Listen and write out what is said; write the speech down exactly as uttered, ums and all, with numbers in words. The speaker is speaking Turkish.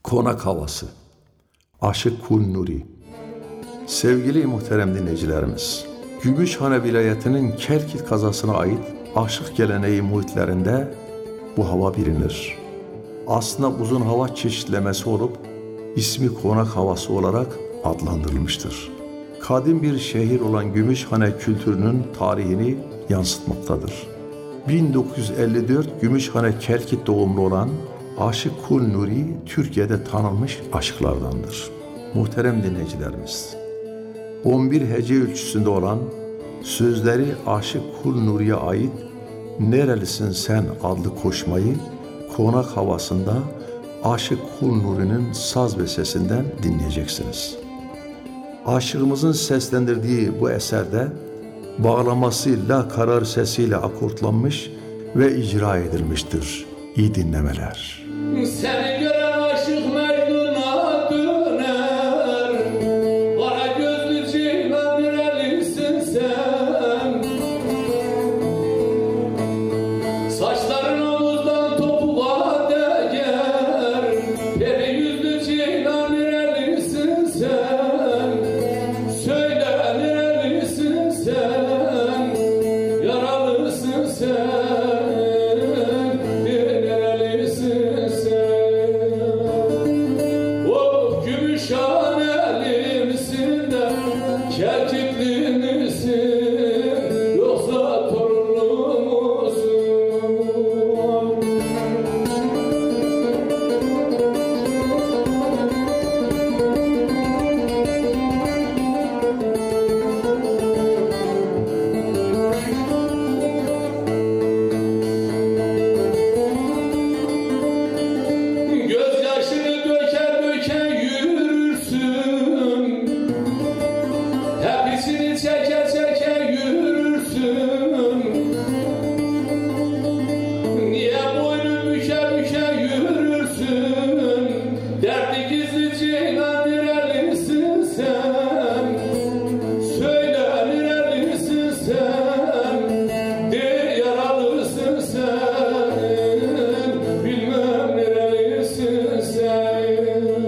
Konak havası. Aşık Kul Nuri. Sevgili muhterem dinleyicilerimiz, Gümüşhane vilayetinin Kerkit kazasına ait aşık geleneği muhitlerinde bu hava bilinir. Aslında uzun hava çeşitlemesi olup ismi konak havası olarak adlandırılmıştır. Kadim bir şehir olan Gümüşhane kültürünün tarihini yansıtmaktadır. bin dokuz yüz elli dört Gümüşhane Kerkit doğumlu olan Aşık Kul Nuri Türkiye'de tanınmış aşıklardandır. Muhterem dinleyicilerimiz, on bir hece ölçüsünde olan sözleri Aşık Kul Nuri'ye ait "Nerelisin sen" adlı koşmayı konak havasında Aşık Kul Nuri'nin saz ve sesinden dinleyeceksiniz. Aşığımızın seslendirdiği bu eserde bağlaması la karar sesiyle akortlanmış ve icra edilmiştir. İyi dinlemeler. Seni gören aşık Mecnun'a döner. Kara gözlü ceylan nerelisin sen? Saçların omuzdan topuğa değer. Peri yüzlü ceylan nerelisin sen? Söyle nerelisin sen? Yaralısın sen. Kerkitli misin yoksa torunlu musun? Gözyaşını döker döker yürürsün. Hepsini çeker çeker yürürsün. Niye boynun büke büke yürürsün? Dertli gizli ceylan nerelisin sen? Söyle nerelisin sen? De yaralısın sen. Bilmem nerelisin sen.